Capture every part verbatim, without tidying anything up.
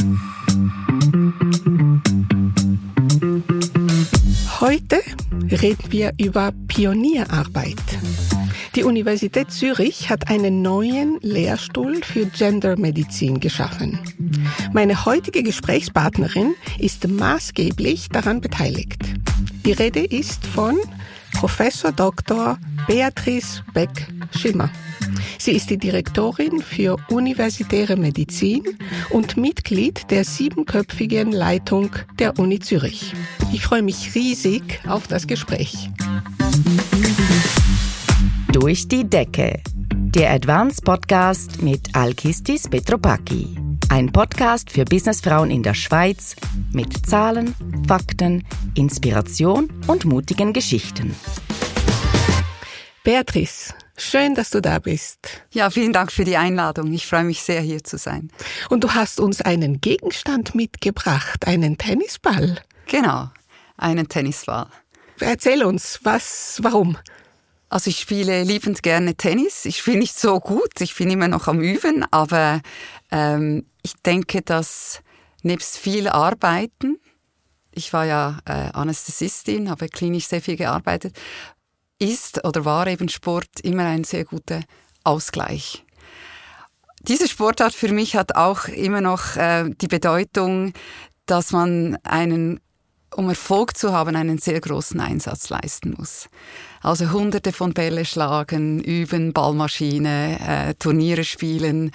Heute reden wir über Pionierarbeit. Die Universität Zürich hat einen neuen Lehrstuhl für Gendermedizin geschaffen. Meine heutige Gesprächspartnerin ist maßgeblich daran beteiligt. Die Rede ist von Professor Doktor Beatrice Beck-Schimmer. Sie ist die Direktorin für universitäre Medizin und Mitglied der siebenköpfigen Leitung der Uni Zürich. Ich freue mich riesig auf das Gespräch. Durch die Decke. Der Advanced Podcast mit Alkistis Petropaki. Ein Podcast für Businessfrauen in der Schweiz mit Zahlen, Fakten, Inspiration und mutigen Geschichten. Beatrice, schön, dass du da bist. Ja, vielen Dank für die Einladung. Ich freue mich sehr, hier zu sein. Und du hast uns einen Gegenstand mitgebracht, einen Tennisball. Genau, einen Tennisball. Erzähl uns, was, warum? Also ich spiele liebend gerne Tennis. Ich spiele nicht so gut, ich bin immer noch am Üben, aber ähm, ich denke, dass nebst viel Arbeiten, ich war ja äh, Anästhesistin, habe klinisch sehr viel gearbeitet, ist oder war eben Sport immer ein sehr guter Ausgleich. Diese Sportart für mich hat auch immer noch äh, die Bedeutung, dass man einen, um Erfolg zu haben, einen sehr großen Einsatz leisten muss. Also hunderte von Bälle schlagen, üben, Ballmaschine, äh, Turniere spielen.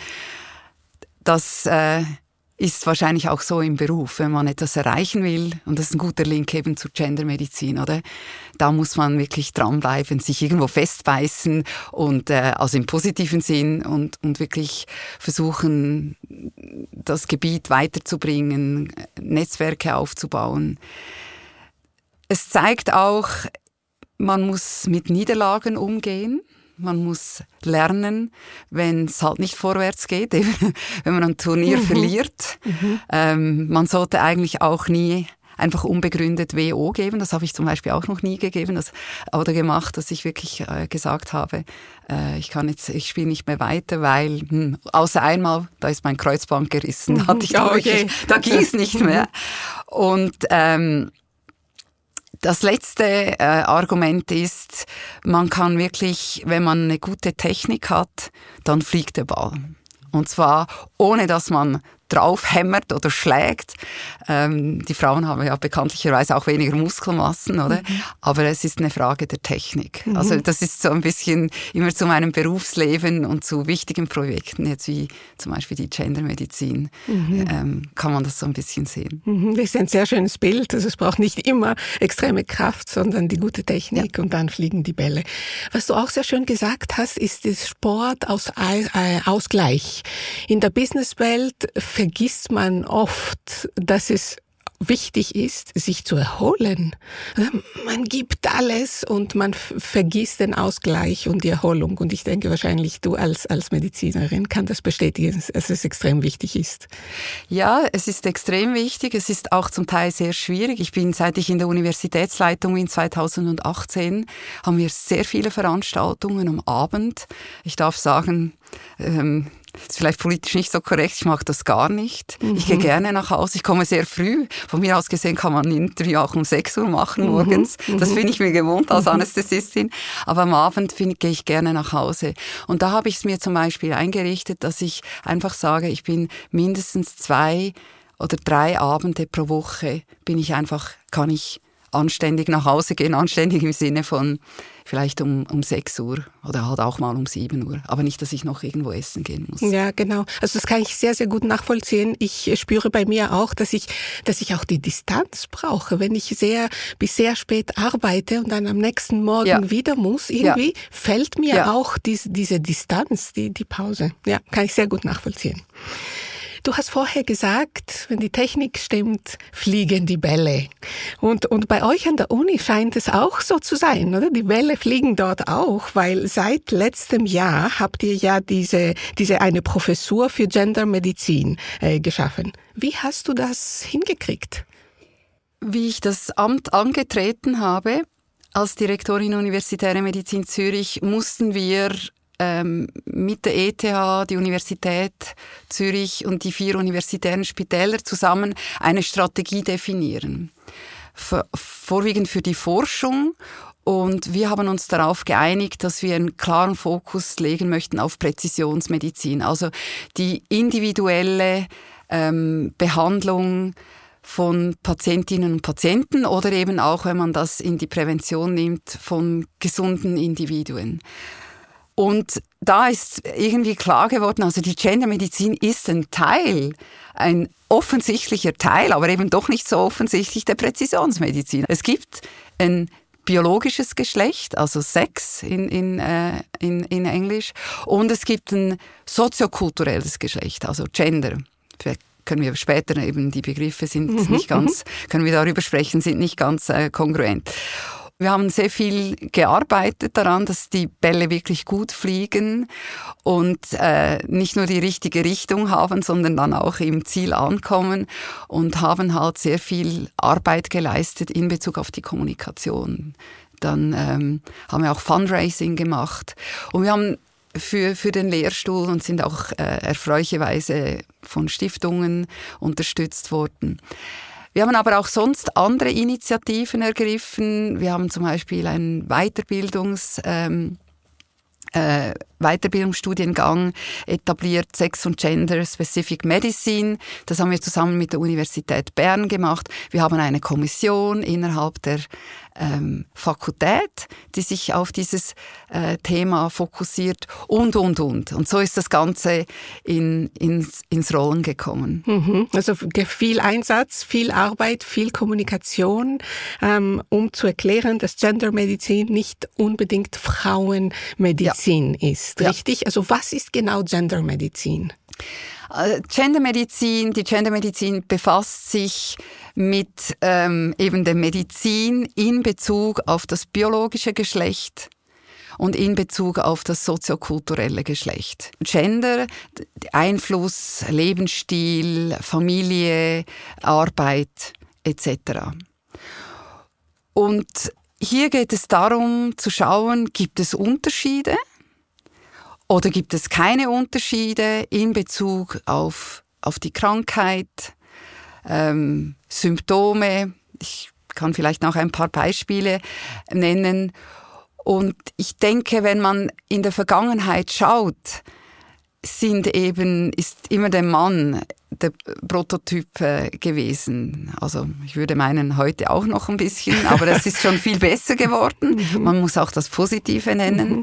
Das äh, ist wahrscheinlich auch so im Beruf, wenn man etwas erreichen will. Und das ist ein guter Link eben zur Gendermedizin, oder? Da muss man wirklich dranbleiben, sich irgendwo festbeißen und äh, also im positiven Sinn und, und wirklich versuchen, das Gebiet weiterzubringen, Netzwerke aufzubauen. Es zeigt auch, man muss mit Niederlagen umgehen. Man muss lernen, wenn es halt nicht vorwärts geht, eben, wenn man ein Turnier mhm. verliert. Mhm. Ähm, man sollte eigentlich auch nie einfach unbegründet W O geben. Das habe ich zum Beispiel auch noch nie gegeben das, oder gemacht, dass ich wirklich äh, gesagt habe, äh, ich kann jetzt, ich spiele nicht mehr weiter, weil hm, außer einmal, da ist mein Kreuzband gerissen, mhm. hatte ich da, okay. wirklich, da ging es nicht mehr. Und ähm, das letzte äh, Argument ist, man kann wirklich, wenn man eine gute Technik hat, dann fliegt der Ball. Und zwar ohne, dass man drauf hämmert oder schlägt. Ähm, die Frauen haben ja bekanntlicherweise auch weniger Muskelmassen, oder? Mhm. Aber es ist eine Frage der Technik. Mhm. Also das ist so ein bisschen immer zu meinem Berufsleben und zu wichtigen Projekten, jetzt wie zum Beispiel die Gendermedizin, mhm. ähm, kann man das so ein bisschen sehen. Mhm. Das ist ein sehr schönes Bild. Also es braucht nicht immer extreme Kraft, sondern die gute Technik, ja. Und dann fliegen die Bälle. Was du auch sehr schön gesagt hast, ist das Sport aus äh, Ausgleich. In der Businesswelt vergisst man oft, dass es wichtig ist, sich zu erholen. Man gibt alles und man f- vergisst den Ausgleich und die Erholung. Und ich denke wahrscheinlich, du als, als Medizinerin kannst das bestätigen, dass es extrem wichtig ist. Ja, es ist extrem wichtig. Es ist auch zum Teil sehr schwierig. Ich bin, seit ich in der Universitätsleitung bin, zweitausendachtzehn, haben wir sehr viele Veranstaltungen am Abend. Ich darf sagen, ähm, das ist vielleicht politisch nicht so korrekt, ich mag das gar nicht. Mhm. Ich gehe gerne nach Hause, ich komme sehr früh. Von mir aus gesehen kann man ein Interview auch um sechs Uhr machen morgens. Mhm. Das bin ich mir gewohnt als Anästhesistin. Aber am Abend find, gehe ich gerne nach Hause. Und da habe ich es mir zum Beispiel eingerichtet, dass ich einfach sage, ich bin mindestens zwei oder drei Abende pro Woche, bin ich einfach, kann ich anständig nach Hause gehen, anständig im Sinne von vielleicht um, um sechs Uhr oder halt auch mal um sieben Uhr. Aber nicht, dass ich noch irgendwo essen gehen muss. Ja, genau. Also das kann ich sehr, sehr gut nachvollziehen. Ich spüre bei mir auch, dass ich, dass ich auch die Distanz brauche. Wenn ich sehr, bis sehr spät arbeite und dann am nächsten Morgen ja. wieder muss, irgendwie ja. fällt mir ja. auch diese, diese Distanz, die, die Pause. Ja, kann ich sehr gut nachvollziehen. Du hast vorher gesagt, wenn die Technik stimmt, fliegen die Bälle. Und, und bei euch an der Uni scheint es auch so zu sein, oder? Die Bälle fliegen dort auch, weil seit letztem Jahr habt ihr ja diese, diese eine Professur für Gendermedizin äh, geschaffen. Wie hast du das hingekriegt? Wie ich das Amt angetreten habe, als Direktorin Universitäre Medizin Zürich, mussten wir ähm, mit der E T H, die Universität Zürich und die vier universitären Spitäler zusammen eine Strategie definieren. Vor, vorwiegend für die Forschung. Und wir haben uns darauf geeinigt, dass wir einen klaren Fokus legen möchten auf Präzisionsmedizin. Also die individuelle ähm, Behandlung von Patientinnen und Patienten oder eben auch, wenn man das in die Prävention nimmt, von gesunden Individuen. Und da ist irgendwie klar geworden, also die Gendermedizin ist ein Teil, ein offensichtlicher Teil, aber eben doch nicht so offensichtlich der Präzisionsmedizin. Es gibt ein biologisches Geschlecht, also Sex in, in, äh, in, in Englisch, und es gibt ein soziokulturelles Geschlecht, also Gender. Vielleicht können wir später eben, die Begriffe sind mhm. nicht ganz, können wir darüber sprechen, sind nicht ganz äh, kongruent. Wir haben sehr viel gearbeitet daran, dass die Bälle wirklich gut fliegen und äh, nicht nur die richtige Richtung haben, sondern dann auch im Ziel ankommen und haben halt sehr viel Arbeit geleistet in Bezug auf die Kommunikation. Dann ähm, haben wir auch Fundraising gemacht und wir haben für, für den Lehrstuhl und sind auch äh, erfreulicherweise von Stiftungen unterstützt worden. Wir haben aber auch sonst andere Initiativen ergriffen. Wir haben zum Beispiel einen Weiterbildungs, ähm, äh, Weiterbildungsstudiengang etabliert, Sex und Gender Specific Medicine. Das haben wir zusammen mit der Universität Bern gemacht. Wir haben eine Kommission innerhalb der ähm, Fakultät, die sich auf dieses äh, Thema fokussiert und, und, und. Und so ist das Ganze in, ins, ins Rollen gekommen. Mhm. Also viel Einsatz, viel Arbeit, viel Kommunikation, ähm, um zu erklären, dass Gendermedizin nicht unbedingt Frauenmedizin ja. ist. Richtig? Ja. Also was ist genau Gendermedizin? Gendermedizin, die Gendermedizin befasst sich mit ähm, eben der Medizin in Bezug auf das biologische Geschlecht und in Bezug auf das soziokulturelle Geschlecht. Gender, Einfluss, Lebensstil, Familie, Arbeit et cetera. Und hier geht es darum zu schauen, gibt es Unterschiede? Oder gibt es keine Unterschiede in Bezug auf, auf die Krankheit, ähm, Symptome? Ich kann vielleicht noch ein paar Beispiele nennen. Und ich denke, wenn man in der Vergangenheit schaut, sind eben, ist immer der Mann der Prototyp äh, gewesen. Also ich würde meinen, heute auch noch ein bisschen, aber das ist schon viel besser geworden. Man muss auch das Positive nennen.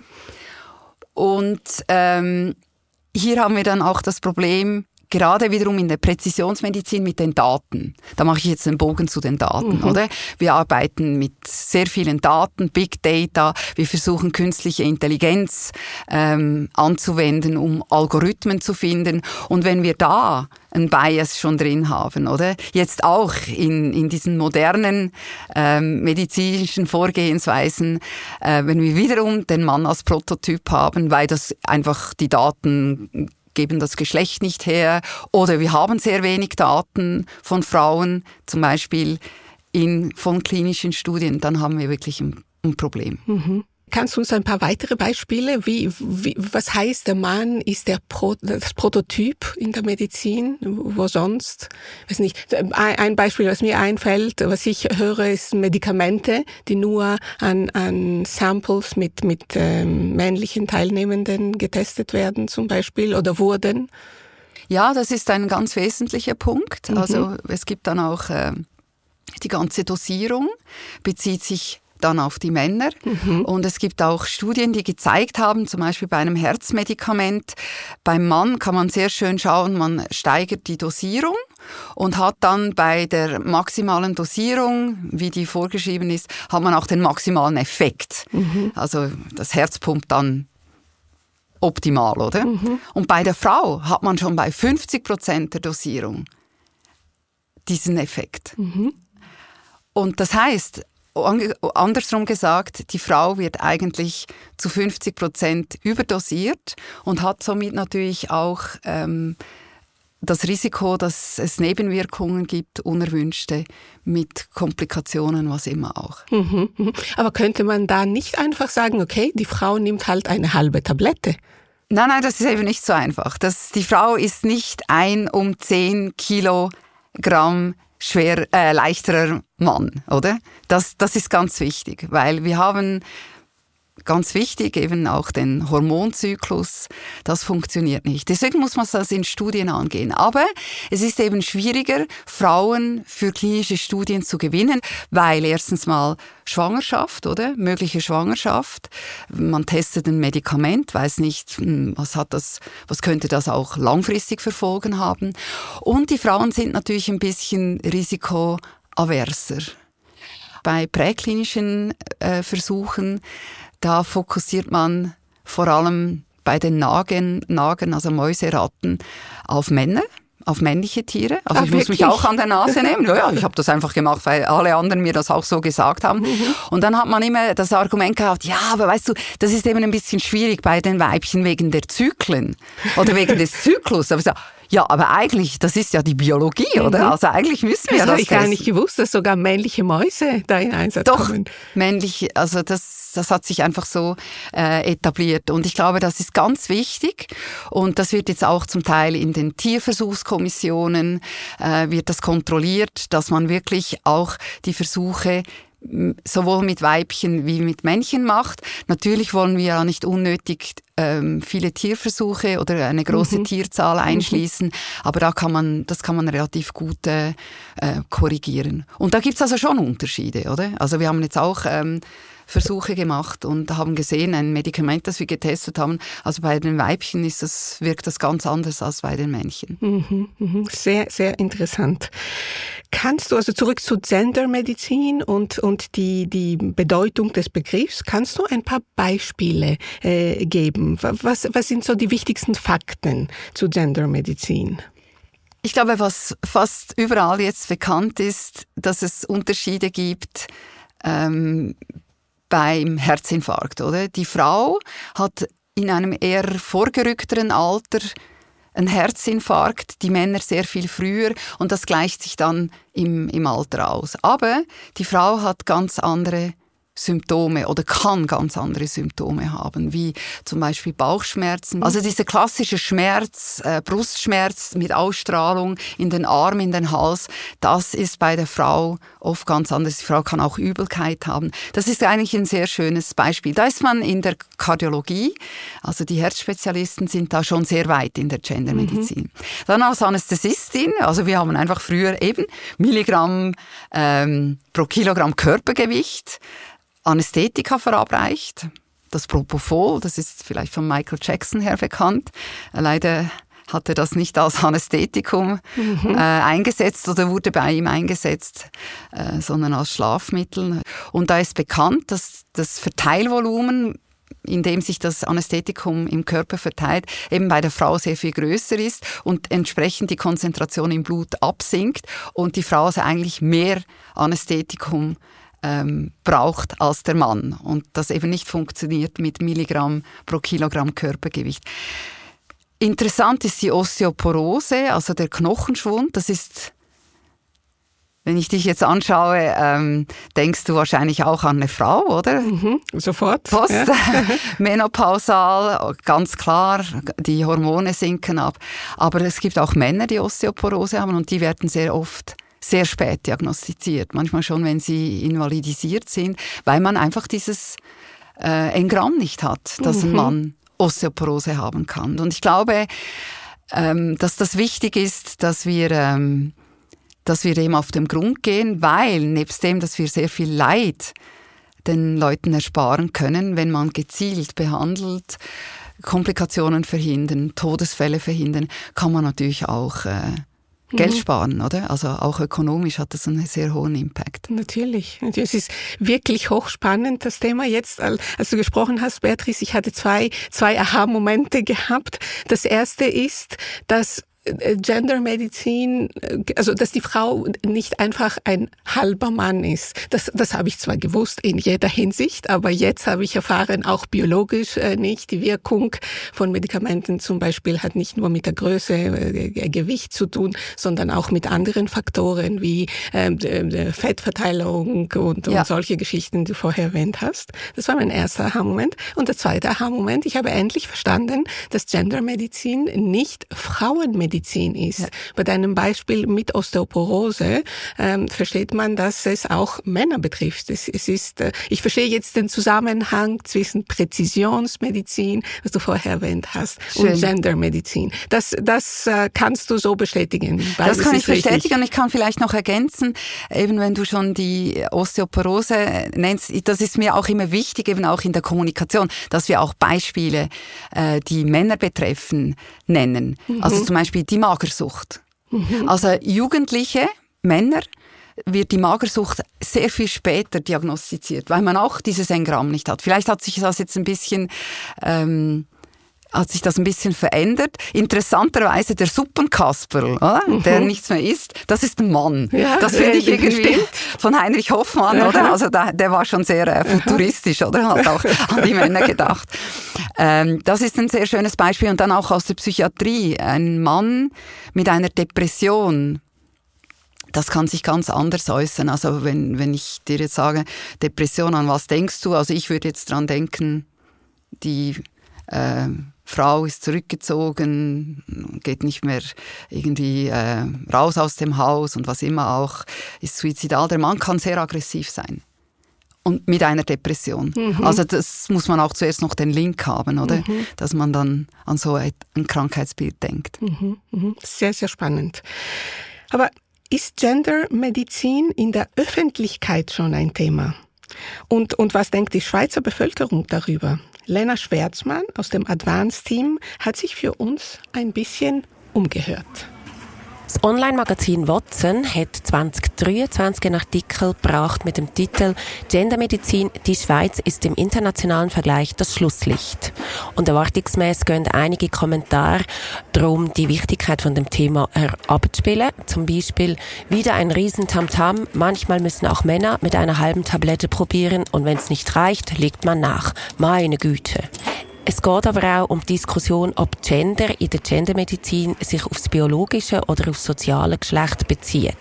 Und ähm, hier haben wir dann auch das Problem, gerade wiederum in der Präzisionsmedizin mit den Daten. Da mache ich jetzt einen Bogen zu den Daten, mhm. oder? Wir arbeiten mit sehr vielen Daten, Big Data. Wir versuchen künstliche Intelligenz ähm, anzuwenden, um Algorithmen zu finden. Und wenn wir da einen Bias schon drin haben, oder? Jetzt auch in, in diesen modernen ähm, medizinischen Vorgehensweisen, äh, wenn wir wiederum den Mann als Prototyp haben, weil das einfach die Daten geben das Geschlecht nicht her, oder wir haben sehr wenig Daten von Frauen, zum Beispiel in, von klinischen Studien, dann haben wir wirklich ein, ein Problem. Mhm. Kannst du uns ein paar weitere Beispiele, wie, wie was heißt, der Mann ist der Pro, das Prototyp in der Medizin, wo sonst? Weiß nicht. Ein Beispiel, was mir einfällt, was ich höre, ist Medikamente, die nur an, an Samples mit mit ähm, männlichen Teilnehmenden getestet werden, zum Beispiel, oder wurden. Ja, das ist ein ganz wesentlicher Punkt. Mhm. Also es gibt dann auch äh, die ganze Dosierung bezieht sich dann auf die Männer. Mhm. Und es gibt auch Studien, die gezeigt haben, zum Beispiel bei einem Herzmedikament, beim Mann kann man sehr schön schauen, man steigert die Dosierung und hat dann bei der maximalen Dosierung, wie die vorgeschrieben ist, hat man auch den maximalen Effekt. Mhm. Also das Herz pumpt dann optimal, oder? Mhm. Und bei der Frau hat man schon bei fünfzig Prozent der Dosierung diesen Effekt. Mhm. Und das heißt, andersrum gesagt, die Frau wird eigentlich zu fünfzig Prozent überdosiert und hat somit natürlich auch ähm, das Risiko, dass es Nebenwirkungen gibt, unerwünschte, mit Komplikationen, was immer auch. Mhm, mhm. Aber könnte man da nicht einfach sagen, okay, die Frau nimmt halt eine halbe Tablette? Nein, nein, das ist eben nicht so einfach. Das, die Frau ist nicht ein um zehn Kilogramm schwer, äh, leichterer Mann, oder? Das, das ist ganz wichtig, weil wir haben ganz wichtig, eben auch den Hormonzyklus, das funktioniert nicht. Deswegen muss man das in Studien angehen. Aber es ist eben schwieriger, Frauen für klinische Studien zu gewinnen, weil erstens mal Schwangerschaft, oder? Mögliche Schwangerschaft. Man testet ein Medikament, weiß nicht, was hat das, was könnte das auch langfristig für Folgen haben. Und die Frauen sind natürlich ein bisschen risikoaverser. Bei präklinischen äh, Versuchen, da fokussiert man vor allem bei den Nagen, Nagen, also Mäuseratten, auf Männer, auf männliche Tiere. Also Ach, ich muss wirklich? mich auch an der Nase nehmen. Ja, ja, ich habe das einfach gemacht, weil alle anderen mir das auch so gesagt haben. Mhm. Und dann hat man immer das Argument gehabt, ja, aber weißt du, das ist eben ein bisschen schwierig bei den Weibchen wegen der Zyklen oder wegen des Zyklus. Aber ich sage, ja, aber eigentlich, das ist ja die Biologie, oder? Mhm. Also eigentlich müssen wir das. Das habe ich gar nicht gewusst, dass sogar männliche Mäuse da in Einsatz Doch, kommen. Doch, männlich, also das, das hat sich einfach so äh, etabliert. Und ich glaube, das ist ganz wichtig. Und das wird jetzt auch zum Teil in den Tierversuchskommissionen, äh, wird das kontrolliert, dass man wirklich auch die Versuche sowohl mit Weibchen wie mit Männchen macht. Natürlich wollen wir ja nicht unnötig ähm, viele Tierversuche oder eine große mhm. Tierzahl einschließen, mhm. aber da kann man, das kann man relativ gut äh, korrigieren. Und da gibt's also schon Unterschiede, oder? Also wir haben jetzt auch ähm, Versuche gemacht und haben gesehen, ein Medikament, das wir getestet haben, also bei den Weibchen ist das, wirkt das ganz anders als bei den Männchen. Mhm, mhm. Sehr, sehr interessant. Kannst du, also zurück zu Gendermedizin und, und die, die Bedeutung des Begriffs, kannst du ein paar Beispiele äh, geben? Was, was sind so die wichtigsten Fakten zu Gendermedizin? Ich glaube, was fast überall jetzt bekannt ist, dass es Unterschiede gibt, ähm, beim Herzinfarkt, oder? Die Frau hat in einem eher vorgerückteren Alter einen Herzinfarkt, die Männer sehr viel früher und das gleicht sich dann im, im Alter aus. Aber die Frau hat ganz andere Symptome oder kann ganz andere Symptome haben, wie zum Beispiel Bauchschmerzen. Also dieser klassische Schmerz, äh, Brustschmerz mit Ausstrahlung in den Arm, in den Hals, das ist bei der Frau oft ganz anders. Die Frau kann auch Übelkeit haben. Das ist eigentlich ein sehr schönes Beispiel. Da ist man in der Kardiologie, also die Herzspezialisten sind da schon sehr weit in der Gendermedizin. Mhm. Dann als Anästhesistin, also wir haben einfach früher eben Milligramm ähm, pro Kilogramm Körpergewicht Anästhetika verabreicht. Das Propofol, das ist vielleicht von Michael Jackson her bekannt. Leider hat er das nicht als Anästhetikum mhm. äh, eingesetzt oder wurde bei ihm eingesetzt, äh, sondern als Schlafmittel. Und da ist bekannt, dass das Verteilvolumen, in dem sich das Anästhetikum im Körper verteilt, eben bei der Frau sehr viel größer ist und entsprechend die Konzentration im Blut absinkt und die Frau also eigentlich mehr Anästhetikum Ähm, braucht als der Mann und das eben nicht funktioniert mit Milligramm pro Kilogramm Körpergewicht. Interessant ist die Osteoporose, also der Knochenschwund. Das ist, wenn ich dich jetzt anschaue, ähm, denkst du wahrscheinlich auch an eine Frau, oder? Mhm, sofort. Post, ja. Menopausal, ganz klar, die Hormone sinken ab. Aber es gibt auch Männer, die Osteoporose haben und die werden sehr oft sehr spät diagnostiziert, manchmal schon, wenn sie invalidisiert sind, weil man einfach dieses äh, Engramm nicht hat, dass mhm. ein Mann Osteoporose haben kann. Und ich glaube, ähm, dass das wichtig ist, dass wir, ähm, dass wir dem auf den Grund gehen, weil nebst dem, dass wir sehr viel Leid den Leuten ersparen können, wenn man gezielt behandelt, Komplikationen verhindern, Todesfälle verhindern, kann man natürlich auch äh, Geld sparen, oder? Also auch ökonomisch hat das einen sehr hohen Impact. Natürlich. Es ist wirklich hochspannend, das Thema jetzt. Als du gesprochen hast, Beatrice, ich hatte zwei, zwei Aha-Momente gehabt. Das erste ist, dass Gendermedizin, also dass die Frau nicht einfach ein halber Mann ist. Das, das habe ich zwar gewusst in jeder Hinsicht, aber jetzt habe ich erfahren, auch biologisch äh, nicht. Die Wirkung von Medikamenten zum Beispiel hat nicht nur mit der Größe, äh, Gewicht zu tun, sondern auch mit anderen Faktoren wie äh, Fettverteilung und, ja. und solche Geschichten, die du vorher erwähnt hast. Das war mein erster Aha-Moment. Und der zweite Aha-Moment, ich habe endlich verstanden, dass Gendermedizin nicht Frauenmedizin Medizin ist. Ja. Bei deinem Beispiel mit Osteoporose ähm, versteht man, dass es auch Männer betrifft. Es, es ist, äh, ich verstehe jetzt den Zusammenhang zwischen Präzisionsmedizin, was du vorher erwähnt hast, Schön. und Gendermedizin. Das, das äh, kannst du so bestätigen. Das kann ich bestätigen richtig. Und ich kann vielleicht noch ergänzen, eben wenn du schon die Osteoporose nennst, das ist mir auch immer wichtig, eben auch in der Kommunikation, dass wir auch Beispiele, äh, die Männer betreffen, nennen. Mhm. Also zum Beispiel die Magersucht. Mhm. Also Jugendliche, Männer, wird die Magersucht sehr viel später diagnostiziert, weil man auch dieses Engramm nicht hat. Vielleicht hat sich das jetzt ein bisschen, ähm, hat sich das ein bisschen verändert. Interessanterweise der Suppenkasperl, oder? Mhm. Der nichts mehr isst, das ist ein Mann. Ja, das finde ich irgendwie bestimmt. Von Heinrich Hoffmann, ja. oder? Also der, der war schon sehr äh, futuristisch, oder? Hat auch an die Männer gedacht. Ähm, das ist ein sehr schönes Beispiel. Und dann auch aus der Psychiatrie. Ein Mann mit einer Depression, das kann sich ganz anders äußern. Also wenn, wenn ich dir jetzt sage, Depression, an was denkst du? Also ich würde jetzt dran denken, die äh, Frau ist zurückgezogen, geht nicht mehr irgendwie äh, raus aus dem Haus und was immer auch, ist suizidal. Der Mann kann sehr aggressiv sein. Und mit einer Depression. Mhm. Also das muss man auch zuerst noch den Link haben, oder? Mhm. Dass man dann an so ein Krankheitsbild denkt. Mhm. Mhm. Sehr, sehr spannend. Aber ist Gendermedizin in der Öffentlichkeit schon ein Thema? Und, und was denkt die Schweizer Bevölkerung darüber? Lena Schwärzmann aus dem Advance-Team hat sich für uns ein bisschen umgehört. Das Online-Magazin Watson hat zwanzig dreiundzwanzig einen Artikel gebracht mit dem Titel «Gendermedizin, die Schweiz ist im internationalen Vergleich das Schlusslicht». Und erwartungsgemäss gehen einige Kommentare darum, die Wichtigkeit von dem Thema abzuspielen. Zum Beispiel wieder ein riesen Tamtam. Manchmal müssen auch Männer mit einer halben Tablette probieren und wenn es nicht reicht, legt man nach. Meine Güte. Es geht aber auch um die Diskussion, ob Gender in der Gendermedizin sich aufs biologische oder aufs soziale Geschlecht bezieht.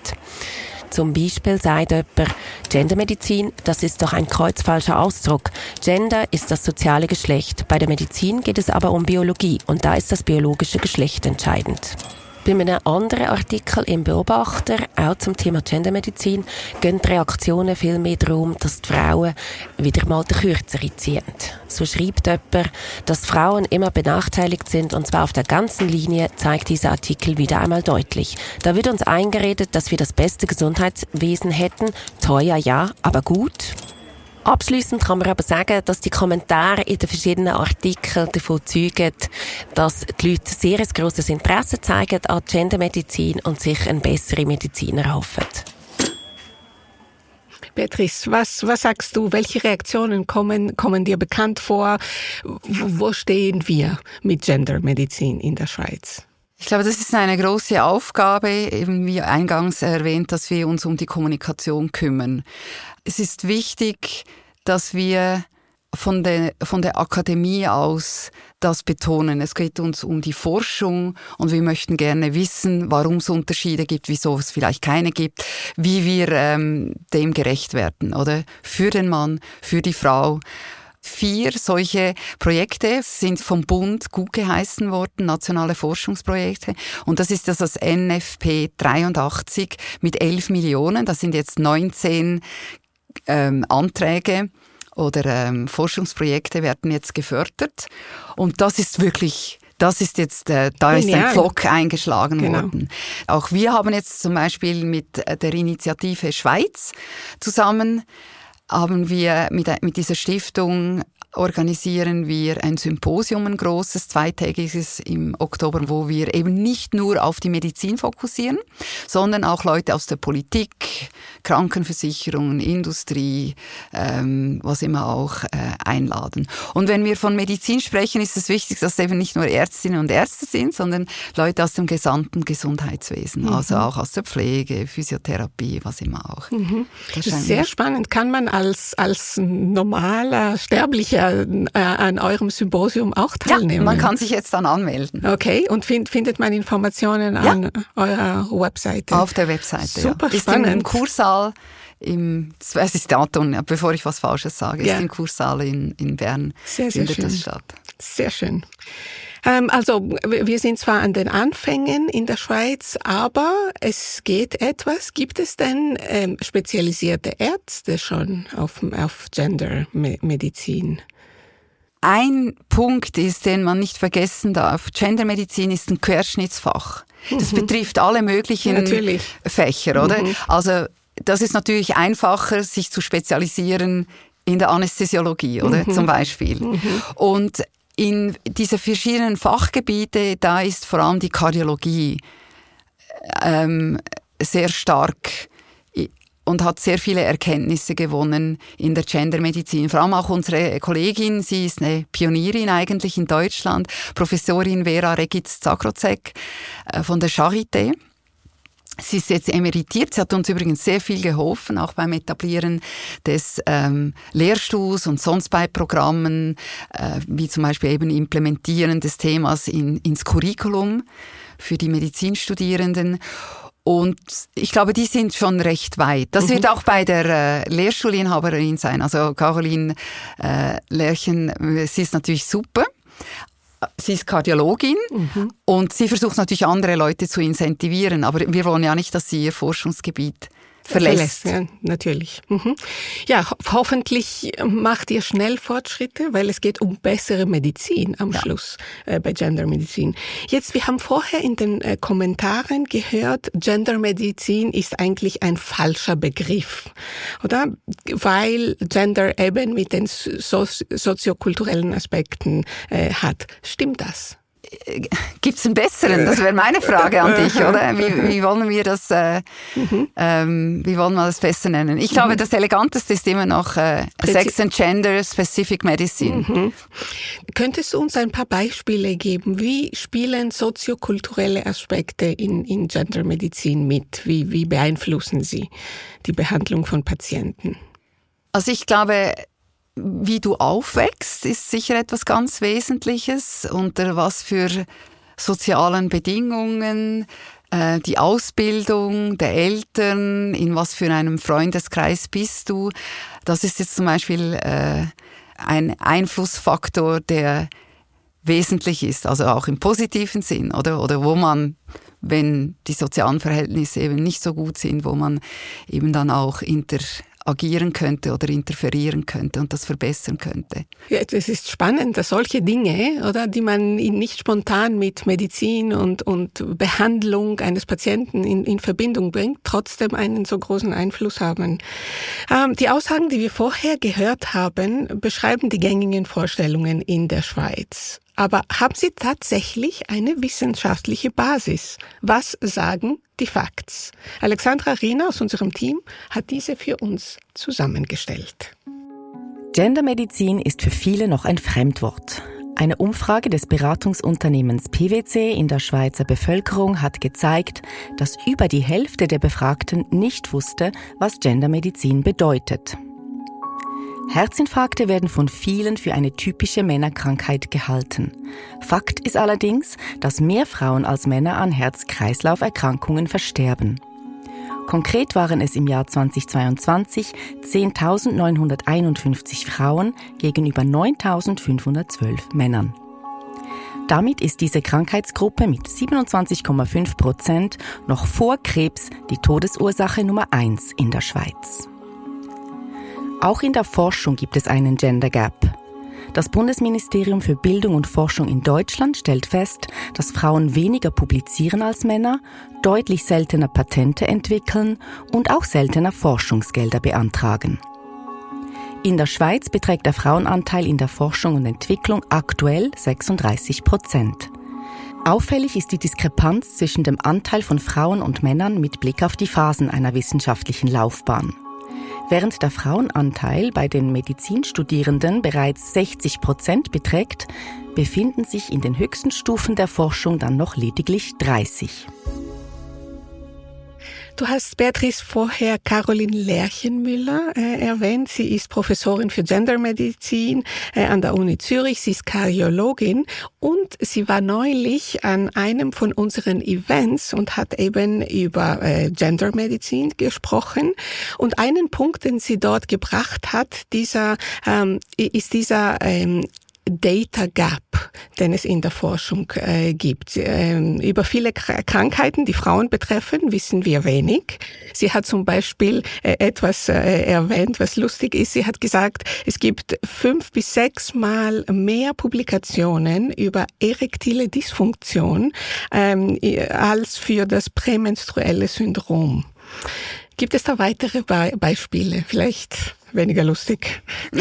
Zum Beispiel sagt jemand, Gendermedizin, das ist doch ein kreuzfalscher Ausdruck. Gender ist das soziale Geschlecht. Bei der Medizin geht es aber um Biologie und da ist das biologische Geschlecht entscheidend. Bei einem anderen Artikel im Beobachter, auch zum Thema Gendermedizin, gehen die Reaktionen viel mehr darum, dass die Frauen wieder mal den Kürzeren ziehen. So schreibt jemand, dass Frauen immer benachteiligt sind, und zwar auf der ganzen Linie, zeigt dieser Artikel wieder einmal deutlich. Da wird uns eingeredet, dass wir das beste Gesundheitswesen hätten. Teuer ja, aber gut. Abschliessend kann man aber sagen, dass die Kommentare in den verschiedenen Artikeln davon zeugen, dass die Leute sehr ein grosses Interesse zeigen an Gendermedizin und sich eine bessere Medizin erhoffen. Beatrice, was, was sagst du? Welche Reaktionen kommen, kommen dir bekannt vor? Wo stehen wir mit Gendermedizin in der Schweiz? Ich glaube, das ist eine große Aufgabe, eben wie eingangs erwähnt, dass wir uns um die Kommunikation kümmern. Es ist wichtig, dass wir von der, von der Akademie aus das betonen. Es geht uns um die Forschung und wir möchten gerne wissen, warum es Unterschiede gibt, wieso es vielleicht keine gibt, wie wir ähm, dem gerecht werden, oder? Für den Mann, für die Frau. Vier solche Projekte sind vom Bund gut geheißen worden, nationale Forschungsprojekte. Und das ist das, das N F P dreiundachtzig mit elf Millionen. Das sind jetzt neunzehn ähm, Anträge oder ähm, Forschungsprojekte werden jetzt gefördert. Und das ist wirklich... Das ist jetzt, äh, da ist ein Pflock eingeschlagen genau. worden. Auch wir haben jetzt zum Beispiel mit der Initiative Schweiz zusammen haben wir mit, mit dieser Stiftung organisieren wir ein Symposium, ein grosses, zweitägiges im Oktober, wo wir eben nicht nur auf die Medizin fokussieren, sondern auch Leute aus der Politik, Krankenversicherungen, Industrie, ähm, was immer auch, äh, einladen. Und wenn wir von Medizin sprechen, ist es wichtig, dass es eben nicht nur Ärztinnen und Ärzte sind, sondern Leute aus dem gesamten Gesundheitswesen, mhm. also auch aus der Pflege, Physiotherapie, was immer auch. Mhm. Das ist sehr spannend. Kann man als, als normaler Sterblicher an eurem Symposium auch teilnehmen? Ja, man kann sich jetzt dann anmelden. Okay, und find, findet man Informationen ja. an eurer Webseite? Auf der Webseite, Super ja. spannend. Ist im Kurssaal, im, es ist Datum, bevor ich was Falsches sage, ja. ist im Kurssaal in, in Bern. Sehr, sehr findet schön. das statt. Sehr schön. Also wir sind zwar an den Anfängen in der Schweiz, aber es geht etwas. Gibt es denn ähm, spezialisierte Ärzte schon auf, auf Gendermedizin? Ein Punkt ist, den man nicht vergessen darf. Gendermedizin ist ein Querschnittsfach. Das mhm. betrifft alle möglichen natürlich. Fächer, oder? Mhm. Also das ist natürlich einfacher, sich zu spezialisieren in der Anästhesiologie, oder? Mhm. Zum Beispiel. Mhm. Und in diese verschiedenen Fachgebiete, da ist vor allem die Kardiologie ähm, sehr stark und hat sehr viele Erkenntnisse gewonnen in der Gendermedizin. Vor allem auch unsere Kollegin, sie ist eine Pionierin eigentlich in Deutschland, Professorin Vera Regitz-Zakrozek äh, von der Charité. Sie ist jetzt emeritiert, sie hat uns übrigens sehr viel geholfen, auch beim Etablieren des ähm, Lehrstuhls und sonst bei Programmen, äh, wie zum Beispiel eben Implementieren des Themas in, ins Curriculum für die Medizinstudierenden. Und ich glaube, die sind schon recht weit. Das mhm. wird auch bei der äh, Lehrstuhlinhaberin sein. Also Caroline äh, Lerchen, sie ist natürlich super. Sie ist Kardiologin mhm. und sie versucht natürlich andere Leute zu incentivieren. Aber wir wollen ja nicht, dass sie ihr Forschungsgebiet verlässt. Ja, natürlich. Mhm. Ja, ho- hoffentlich macht ihr schnell Fortschritte, weil es geht um bessere Medizin am ja. Schluss äh, bei Gendermedizin. Jetzt, wir haben vorher in den äh, Kommentaren gehört, Gendermedizin ist eigentlich ein falscher Begriff, oder? Weil Gender eben mit den so- soziokulturellen Aspekten äh, hat. Stimmt das? Gibt's einen besseren? Das wäre meine Frage an dich, oder? Wie, wie wollen wir das, äh, mhm. ähm, wie wollen wir das besser nennen? Ich glaube, mhm. das Eleganteste ist immer noch äh, Sex and Gender Specific Medicine. Mhm. Könntest du uns ein paar Beispiele geben? Wie spielen soziokulturelle Aspekte in, in Gendermedizin mit? Wie, wie beeinflussen sie die Behandlung von Patienten? Also ich glaube, wie du aufwächst, ist sicher etwas ganz Wesentliches. Unter was für sozialen Bedingungen, äh, die Ausbildung der Eltern, in was für einem Freundeskreis bist du. Das ist jetzt zum Beispiel äh, ein Einflussfaktor, der wesentlich ist, also auch im positiven Sinn, oder? Oder wo man, wenn die sozialen Verhältnisse eben nicht so gut sind, wo man eben dann auch inter agieren könnte oder interferieren könnte und das verbessern könnte. Ja, es ist spannend, dass solche Dinge, oder, die man nicht spontan mit Medizin und, und Behandlung eines Patienten in, in Verbindung bringt, trotzdem einen so großen Einfluss haben. Ähm, die Aussagen, die wir vorher gehört haben, beschreiben die gängigen Vorstellungen in der Schweiz. Aber haben sie tatsächlich eine wissenschaftliche Basis? Was sagen die Facts? Alexandra Riener aus unserem Team hat diese für uns zusammengestellt. Gendermedizin ist für viele noch ein Fremdwort. Eine Umfrage des Beratungsunternehmens P W C in der Schweizer Bevölkerung hat gezeigt, dass über die Hälfte der Befragten nicht wusste, was Gendermedizin bedeutet. Herzinfarkte werden von vielen für eine typische Männerkrankheit gehalten. Fakt ist allerdings, dass mehr Frauen als Männer an Herz-Kreislauf-Erkrankungen versterben. Konkret waren es im Jahr zweitausendzweiundzwanzig zehntausendneunhunderteinundfünfzig Frauen gegenüber neuntausendfünfhundertzwölf Männern. Damit ist diese Krankheitsgruppe mit siebenundzwanzig Komma fünf Prozent noch vor Krebs die Todesursache Nummer eins in der Schweiz. Auch in der Forschung gibt es einen Gender Gap. Das Bundesministerium für Bildung und Forschung in Deutschland stellt fest, dass Frauen weniger publizieren als Männer, deutlich seltener Patente entwickeln und auch seltener Forschungsgelder beantragen. In der Schweiz beträgt der Frauenanteil in der Forschung und Entwicklung aktuell sechsunddreißig Prozent. Auffällig ist die Diskrepanz zwischen dem Anteil von Frauen und Männern mit Blick auf die Phasen einer wissenschaftlichen Laufbahn. Während der Frauenanteil bei den Medizinstudierenden bereits sechzig Prozent beträgt, befinden sich in den höchsten Stufen der Forschung dann noch lediglich dreißig. Du hast Beatrice vorher Caroline Lerchenmüller äh, erwähnt. Sie ist Professorin für Gendermedizin äh, an der Uni Zürich. Sie ist Kardiologin und sie war neulich an einem von unseren Events und hat eben über äh, Gendermedizin gesprochen. Und einen Punkt, den sie dort gebracht hat, dieser ähm, ist dieser ähm, Data Gap, den es in der Forschung äh, gibt. Ähm, über viele K- Krankheiten, die Frauen betreffen, wissen wir wenig. Sie hat zum Beispiel äh, etwas äh, erwähnt, was lustig ist. Sie hat gesagt, es gibt fünf bis sechs Mal mehr Publikationen über erektile Dysfunktion ähm, als für das prämenstruelle Syndrom. Gibt es da weitere Be- Beispiele? Vielleicht weniger lustig.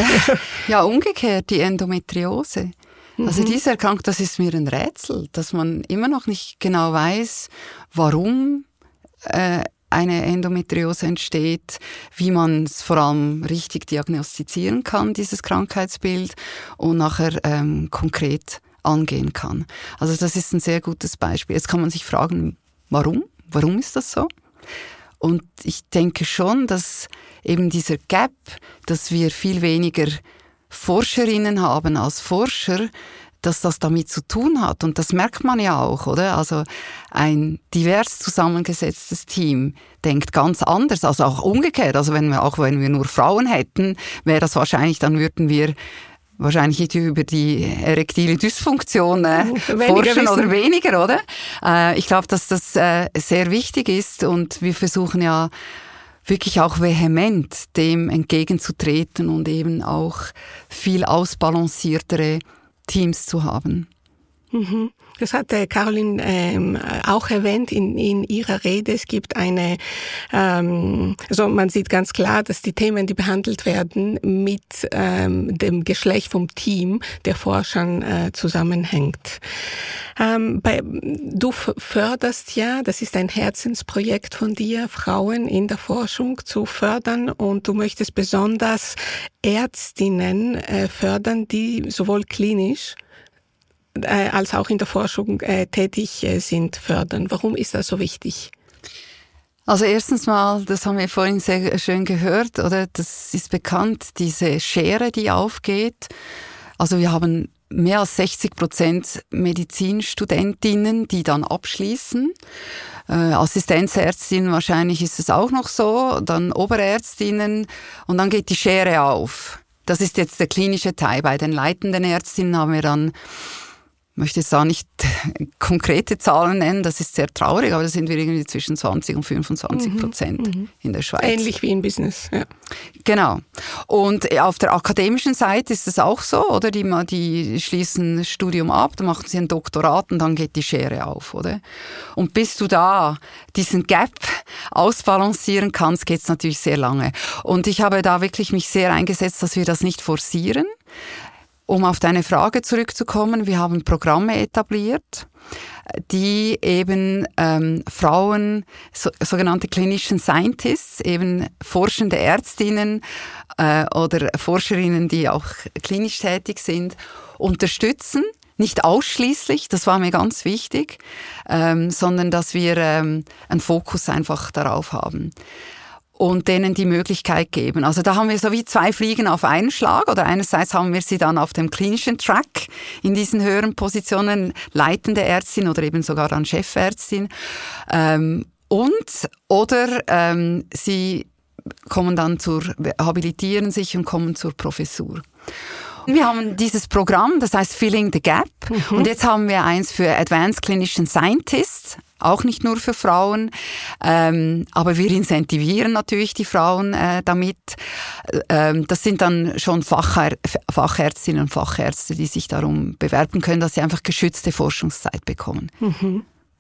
Ja, umgekehrt, die Endometriose. Mhm. Also diese Erkrankung, das ist mir ein Rätsel, dass man immer noch nicht genau weiß, warum äh, eine Endometriose entsteht, wie man es vor allem richtig diagnostizieren kann, dieses Krankheitsbild, und nachher ähm, konkret angehen kann. Also das ist ein sehr gutes Beispiel. Jetzt kann man sich fragen, warum? Warum ist das so? Und ich denke schon, dass eben dieser Gap, dass wir viel weniger Forscherinnen haben als Forscher, dass das damit zu tun hat. Und das merkt man ja auch, oder? Also ein divers zusammengesetztes Team denkt ganz anders, also auch umgekehrt. Also wenn wir, auch wenn wir nur Frauen hätten, wäre das wahrscheinlich, dann würden wir wahrscheinlich nicht über die erektile Dysfunktion äh, forschen wissen. Oder weniger, oder? Äh, ich glaube, dass das äh, sehr wichtig ist und wir versuchen ja wirklich auch vehement dem entgegenzutreten und eben auch viel ausbalanciertere Teams zu haben. Mhm. Das hatte Caroline ähm, auch erwähnt in, in ihrer Rede. Es gibt eine, ähm, also man sieht ganz klar, dass die Themen, die behandelt werden, mit ähm, dem Geschlecht vom Team der Forschern äh, zusammenhängt. Ähm, bei, du förderst ja, das ist ein Herzensprojekt von dir, Frauen in der Forschung zu fördern, und du möchtest besonders Ärztinnen äh, fördern, die sowohl klinisch als auch in der Forschung äh, tätig äh, sind, fördern. Warum ist das so wichtig? Also erstens mal, das haben wir vorhin sehr schön gehört, oder? Das ist bekannt, diese Schere, die aufgeht. Also wir haben mehr als sechzig Prozent Medizinstudentinnen, die dann abschließen. Äh, Assistenzärztinnen wahrscheinlich ist es auch noch so, dann Oberärztinnen, und dann geht die Schere auf. Das ist jetzt der klinische Teil. Bei den leitenden Ärztinnen haben wir dann, ich möchte jetzt auch nicht konkrete Zahlen nennen, das ist sehr traurig, aber da sind wir irgendwie zwischen zwanzig und fünfundzwanzig Prozent mhm, in der Schweiz. Ähnlich wie im Business, ja. Genau. Und auf der akademischen Seite ist es auch so, oder? Die, die schließen das Studium ab, dann machen sie ein Doktorat und dann geht die Schere auf, oder? Und bis du da diesen Gap ausbalancieren kannst, geht es natürlich sehr lange. Und ich habe da wirklich mich sehr eingesetzt, dass wir das nicht forcieren. Um auf deine Frage zurückzukommen, wir haben Programme etabliert, die eben ähm, Frauen, so, sogenannte Clinician Scientists, eben forschende Ärztinnen äh, oder Forscherinnen, die auch klinisch tätig sind, unterstützen. Nicht ausschließlich, das war mir ganz wichtig, ähm, sondern dass wir ähm, einen Fokus einfach darauf haben. Und denen die Möglichkeit geben. Also da haben wir so wie zwei Fliegen auf einen Schlag. Oder einerseits haben wir sie dann auf dem klinischen Track in diesen höheren Positionen, leitende Ärztin oder eben sogar dann Chefärztin. Ähm, und oder ähm, sie kommen dann zur, habilitieren sich und kommen zur Professur. Wir haben dieses Programm, das heißt Filling the Gap. Mhm. Und jetzt haben wir eins für Advanced Clinician Scientists, auch nicht nur für Frauen. Ähm, aber wir incentivieren natürlich die Frauen äh, damit. Ähm, das sind dann schon Fachär- Fachärztinnen und Fachärzte, die sich darum bewerben können, dass sie einfach geschützte Forschungszeit bekommen. Mhm.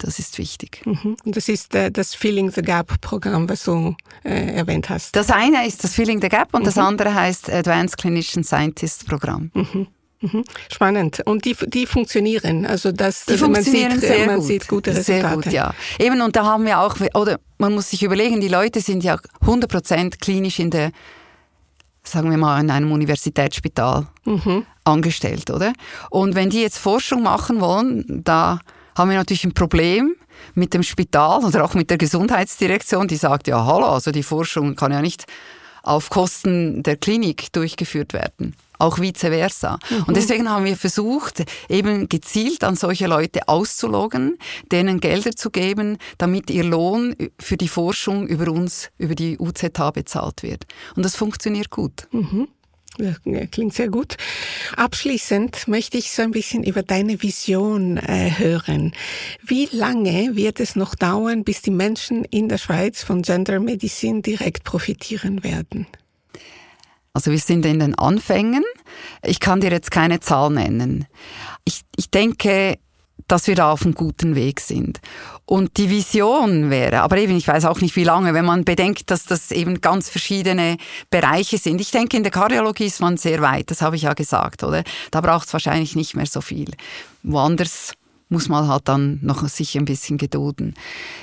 Das ist wichtig. Mhm. Und das ist äh, das Filling the Gap-Programm, was du äh, erwähnt hast. Das eine ist das Filling the Gap und mhm. das andere heißt Advanced Clinician Scientist Programm. Mhm. Mhm. Spannend. Und die, die funktionieren. Also das, die also funktionieren man sieht, sehr man gut. sieht gute Resultate. Sehr gut, ja. Eben, und da haben wir auch, oder man muss sich überlegen, die Leute sind ja hundert Prozent klinisch in der, sagen wir mal, in einem Universitätsspital mhm. angestellt, oder? Und wenn die jetzt Forschung machen wollen, da haben wir natürlich ein Problem mit dem Spital oder auch mit der Gesundheitsdirektion, die sagt, ja, hallo, also die Forschung kann ja nicht auf Kosten der Klinik durchgeführt werden. Auch vice versa. Mhm. Und deswegen haben wir versucht, eben gezielt an solche Leute auszulogen, denen Gelder zu geben, damit ihr Lohn für die Forschung über uns, über die U Z H bezahlt wird. Und das funktioniert gut. Mhm. Ja, klingt sehr gut. Abschließend möchte ich so ein bisschen über deine Vision äh, hören. Wie lange wird es noch dauern, bis die Menschen in der Schweiz von Gendermedizin direkt profitieren werden? Also wir sind in den Anfängen. Ich kann dir jetzt keine Zahl nennen. Ich, ich denke, dass wir da auf einem guten Weg sind. Und die Vision wäre, aber eben, ich weiß auch nicht wie lange, wenn man bedenkt, dass das eben ganz verschiedene Bereiche sind. Ich denke, in der Kardiologie ist man sehr weit, das habe ich ja gesagt, oder? Da braucht es wahrscheinlich nicht mehr so viel. Woanders muss man halt dann noch sich ein bisschen gedulden.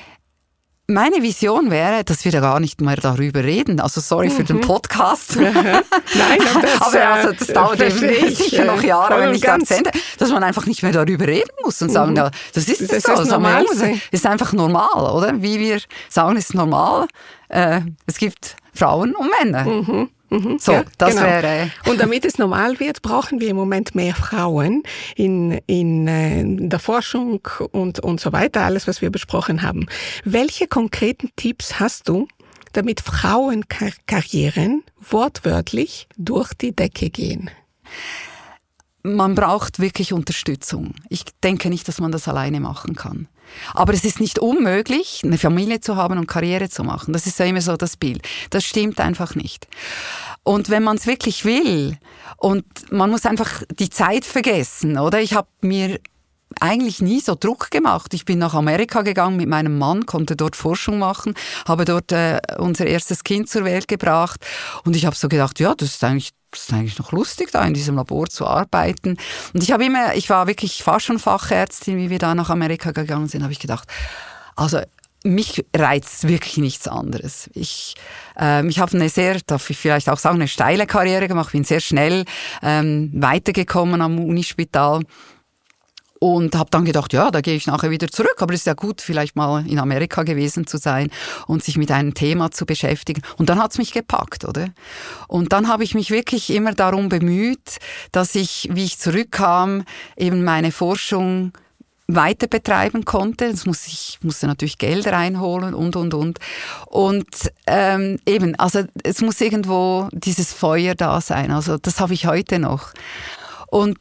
Meine Vision wäre, dass wir da gar nicht mehr darüber reden. Also sorry mhm. für den Podcast. Nein, das, aber also, das dauert eben sicher noch Jahre, wenn ich da Akzente, dass man einfach nicht mehr darüber reden muss und sagen, mhm. ja, das ist das so. Ist normal. Das ist einfach normal, oder? Wie wir sagen, ist normal. Äh, es gibt Frauen und Männer. Mhm. Mhm, so, ja, das genau. wäre. Und damit es normal wird, brauchen wir im Moment mehr Frauen in, in, in der Forschung und, und so weiter, alles, was wir besprochen haben. Welche konkreten Tipps hast du, damit Frauenkarrieren wortwörtlich durch die Decke gehen? Man braucht wirklich Unterstützung. Ich denke nicht, dass man das alleine machen kann. Aber es ist nicht unmöglich, eine Familie zu haben und Karriere zu machen. Das ist ja immer so das Bild. Das stimmt einfach nicht. Und wenn man es wirklich will, und man muss einfach die Zeit vergessen, oder? Ich habe mir eigentlich nie so Druck gemacht. Ich bin nach Amerika gegangen mit meinem Mann, konnte dort Forschung machen, habe dort äh, unser erstes Kind zur Welt gebracht und ich habe so gedacht, ja, das ist eigentlich Das ist eigentlich noch lustig, da in diesem Labor zu arbeiten. Und ich habe immer, ich war wirklich fast schon Fachärztin, wie wir da nach Amerika gegangen sind, habe ich gedacht, also mich reizt wirklich nichts anderes. Ich, ähm, ich habe eine sehr, darf ich vielleicht auch sagen, eine steile Karriere gemacht, bin sehr schnell ähm, weitergekommen am Unispital. Und habe dann gedacht, ja, da gehe ich nachher wieder zurück. Aber es ist ja gut, vielleicht mal in Amerika gewesen zu sein und sich mit einem Thema zu beschäftigen. Und dann hat's mich gepackt, oder? Und dann habe ich mich wirklich immer darum bemüht, dass ich, wie ich zurückkam, eben meine Forschung weiter betreiben konnte. Das muss ich musste natürlich Geld reinholen und, und, und. Und ähm, eben, also es muss irgendwo dieses Feuer da sein. Also das habe ich heute noch. Und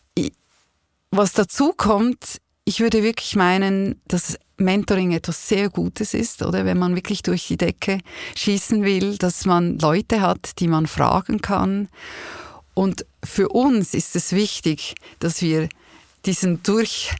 was dazu kommt, ich würde wirklich meinen, dass Mentoring etwas sehr Gutes ist, oder? Wenn man wirklich durch die Decke schießen will, dass man Leute hat, die man fragen kann. Und für uns ist es wichtig, dass wir diesen Durchstoß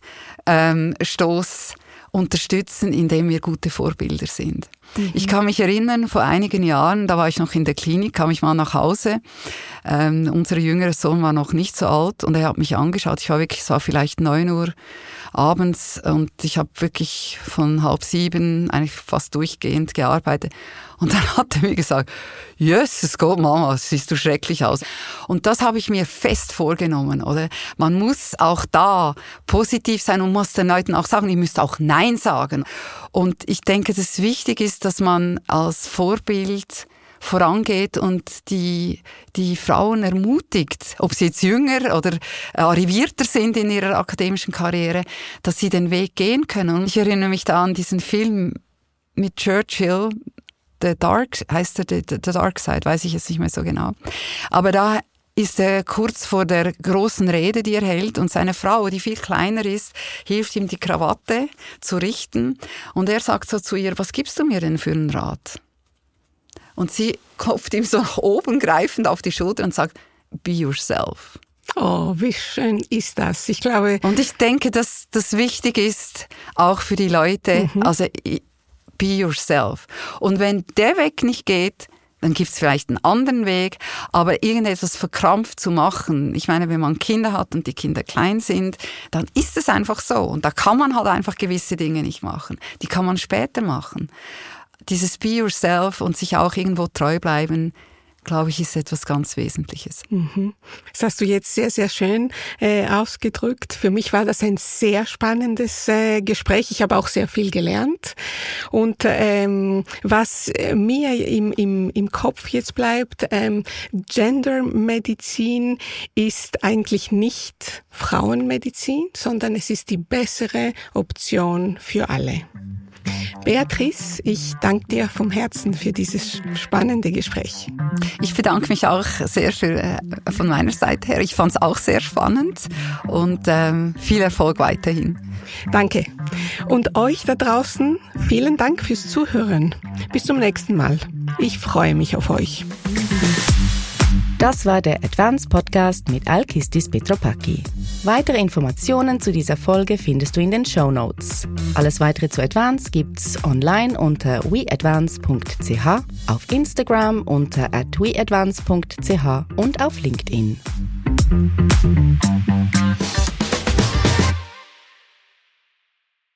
unterstützen, indem wir gute Vorbilder sind. Mhm. Ich kann mich erinnern, vor einigen Jahren, da war ich noch in der Klinik, kam ich mal nach Hause. Ähm, unser jüngerer Sohn war noch nicht so alt und er hat mich angeschaut. Ich war wirklich, es war vielleicht neun Uhr abends und ich habe wirklich von halb sieben eigentlich fast durchgehend gearbeitet. Und dann hat er mir gesagt, Jesus Gott, Mama, siehst du schrecklich aus. Und das habe ich mir fest vorgenommen, oder? Man muss auch da positiv sein und muss den Leuten auch sagen, ihr müsst auch Nein sagen. Und ich denke, dass es wichtig ist, dass man als Vorbild vorangeht und die, die Frauen ermutigt, ob sie jetzt jünger oder arrivierter sind in ihrer akademischen Karriere, dass sie den Weg gehen können. Und ich erinnere mich da an diesen Film mit Churchill, The Dark, heißt er, The, The Dark Side, weiß ich jetzt nicht mehr so genau. Aber da ist er kurz vor der großen Rede, die er hält, und seine Frau, die viel kleiner ist, hilft ihm, die Krawatte zu richten. Und er sagt so zu ihr, was gibst du mir denn für einen Rat? Und sie klopft ihm so nach oben greifend auf die Schulter und sagt, be yourself. Oh, wie schön ist das. Ich glaube. Und ich denke, dass das wichtig ist, auch für die Leute, mhm. also be yourself. Und wenn der Weg nicht geht, dann gibt es vielleicht einen anderen Weg, aber irgendetwas verkrampft zu machen, ich meine, wenn man Kinder hat und die Kinder klein sind, dann ist es einfach so. Und da kann man halt einfach gewisse Dinge nicht machen. Die kann man später machen. Dieses be yourself und sich auch irgendwo treu bleiben, glaube ich, ist etwas ganz Wesentliches. Mhm. Das hast du jetzt sehr, sehr schön äh, ausgedrückt. Für mich war das ein sehr spannendes äh, Gespräch. Ich habe auch sehr viel gelernt. Und ähm, was mir im, im, im Kopf jetzt bleibt, ähm, Gendermedizin ist eigentlich nicht Frauenmedizin, sondern es ist die bessere Option für alle. Beatrice, ich danke dir vom Herzen für dieses spannende Gespräch. Ich bedanke mich auch sehr für, äh, von meiner Seite her. Ich fand es auch sehr spannend und ähm, viel Erfolg weiterhin. Danke. Und euch da draußen, vielen Dank fürs Zuhören. Bis zum nächsten Mal. Ich freue mich auf euch. Das war der Advanced Podcast mit Alkistis Petropaki. Weitere Informationen zu dieser Folge findest du in den Shownotes. Alles weitere zu Advanced gibt's online unter we advance punkt c h, auf Instagram unter at we advance punkt c h und auf LinkedIn.